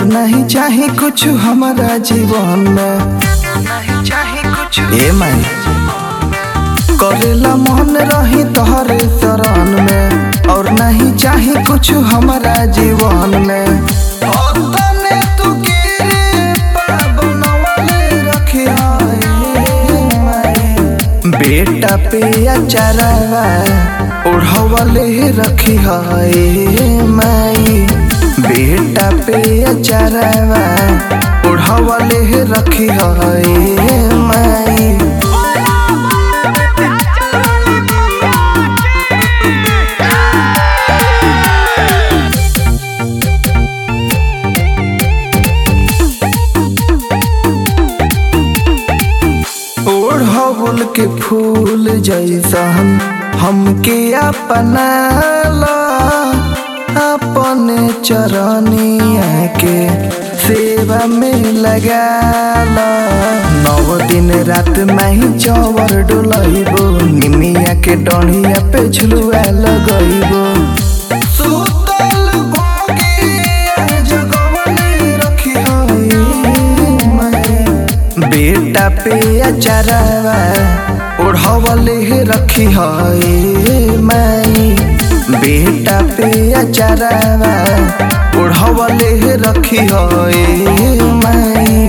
नहीं चाहे कुछ हमारा जीवन में, नहीं चाहे कुछ ए माई करेला मन रही तोहरे शरण में, और नहीं चाहे कुछ हमारा जीवन में। और तने तू कृपा बनवले रखी बेटा पे अचारवा ओढ़वले रखी है माई, बेटा पे अचारवा ओढ़वले रखी है माई। ओढ़वल के फूल जैसन हमके अपनाला, अपने चरनिया के सेवा में लगाला। 9 दिन रात माही चौवर डोलैबो, निमिया के डढ़िया पे झुलुआ लगैबो। सुतल भोगिया जगवले रखी बेटा पे अचारवा ओढ़वले रखी है माई, बेटा पे अचारवा ओढ़वले रखी है माई।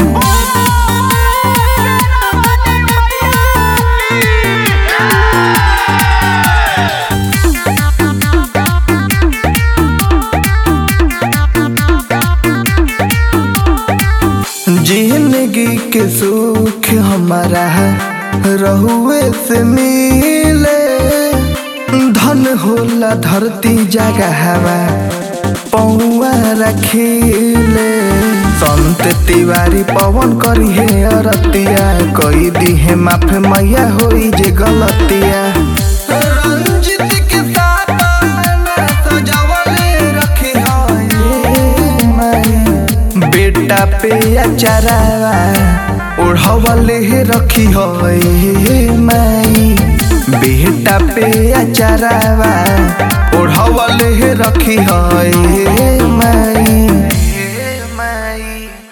जिंदगी के सुख हमारा रहुए से मिले, धन होला धरती जगहवा पौआ रखीले। संत तिवारी पवन करी है अरतिया, कई दी है माफ मैया होई जे गलतिया। रंजित के साथ सजावले रखी है बेटा पे अचारवा ओढ़वले रखी है माई, बेटा पे अचारवा ओढ़वले रखी है माई।